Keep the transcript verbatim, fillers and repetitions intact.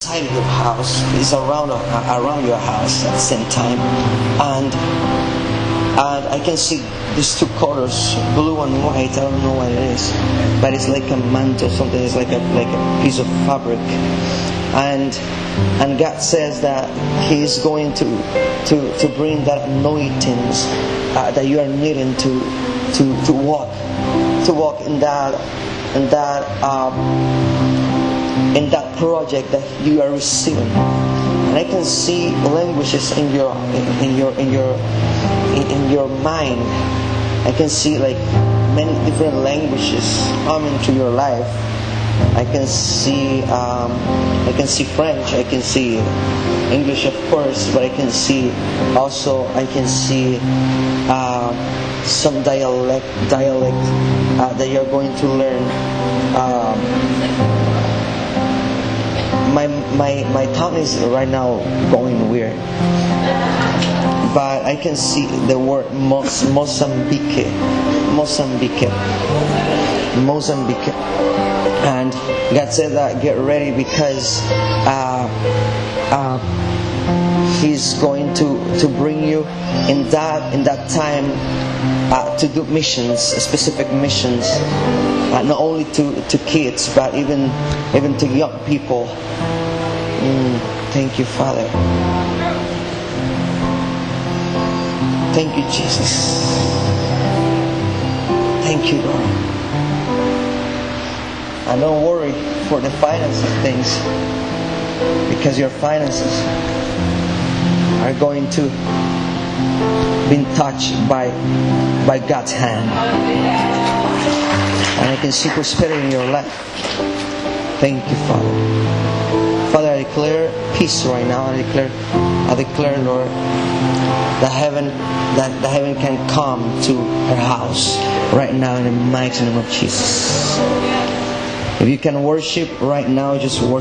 inside your house, it's around uh, around your house at the same time, and and I can see these two colors, blue and white. I don't know what it is, but it's like a mantle, something. It's like a like a piece of fabric, and and God says that He is going to to to bring that anointings uh, that you are needing to to to walk to walk in that in that. Um, in that project that you are receiving, and I can see languages in your in your in your in, in your mind. I can see like many different languages coming to your life. I can see um, I can see French. I can see English, of course, but I can see also I can see uh, some dialect dialect uh, that you're going to learn. Um, My, my my tongue is right now going weird, but I can see the word Mos, Mozambique, Mozambique, Mozambique, and God said that get ready because uh, uh, He's going to, to bring you in that in that time uh, to do missions, specific missions, uh, not only to, to kids but even even to young people. Mm, thank you, Father. Thank you, Jesus. Thank you, Lord. And don't worry for the finances things, because your finances are going to be touched by by God's hand. And I can see prosperity in your life. Thank you, Father. Father, I declare peace right now. I declare, I declare, Lord, that heaven, that the heaven can come to her house right now in the mighty name of Jesus. If you can worship right now, just worship.